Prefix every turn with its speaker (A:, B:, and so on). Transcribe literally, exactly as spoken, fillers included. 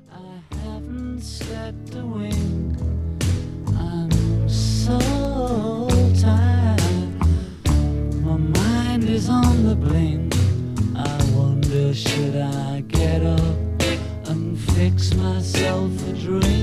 A: I haven't slept a wink. I'm so tired. My mind is on the blink. I wonder, should I get up and fix myself a drink?